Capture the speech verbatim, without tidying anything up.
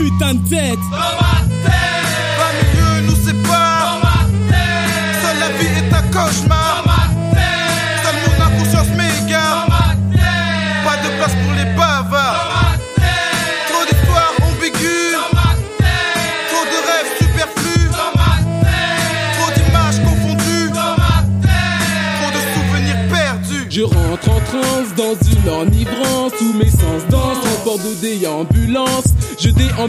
putain de tête. Dans ma tête. vingt milieux nous séparent. Dans ma tête. Seule la vie est un cauchemar. Dans ma tête. Seule mon inconscience m'égare. Dans ma tête. Pas de place pour les bavards. Dans ma tête. Trop d'histoires ambiguës. Dans ma tête. Trop de rêves superflus. Dans ma tête. Trop d'images confondues. Dans ma tête. Trop de souvenirs perdus. Je rentre en transe dans une enivrance où mes sens dansent en bord de déambulance. Je déambule